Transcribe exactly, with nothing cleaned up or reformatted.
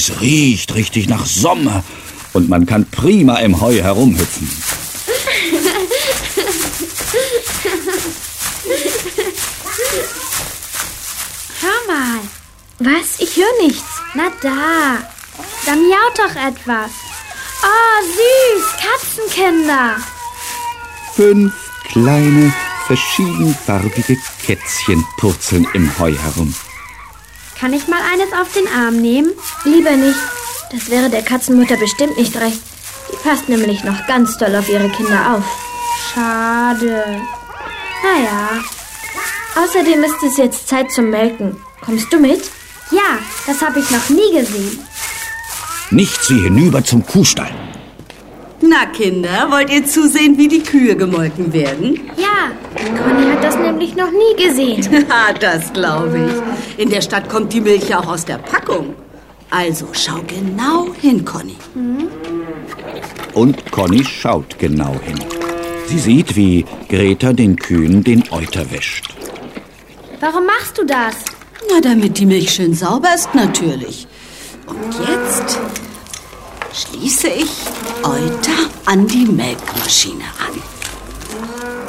Es riecht richtig nach Sommer und man kann prima im Heu herumhüpfen. Hör mal. Was? Ich höre nichts. Na da. Da miaut doch etwas. Oh, süß. Katzenkinder. Fünf kleine, verschiedenfarbige Kätzchen purzeln im Heu herum. Kann ich mal eines auf den Arm nehmen? Lieber nicht. Das wäre der Katzenmutter bestimmt nicht recht. Die passt nämlich noch ganz doll auf ihre Kinder auf. Schade. Naja. Außerdem ist es jetzt Zeit zum Melken. Kommst du mit? Ja, das habe ich noch nie gesehen. Nicht sie hinüber zum Kuhstall. Na, Kinder, wollt ihr zusehen, wie die Kühe gemolken werden? Ja, Conny hat das nämlich noch nie gesehen. Ha, das glaube ich. In der Stadt kommt die Milch ja auch aus der Packung. Also schau genau hin, Conny. Mhm. Und Conny schaut genau hin. Sie sieht, wie Greta den Kühen den Euter wäscht. Warum machst du das? Na, damit die Milch schön sauber ist, natürlich. Und jetzt schließe ich Euter an die Melkmaschine an.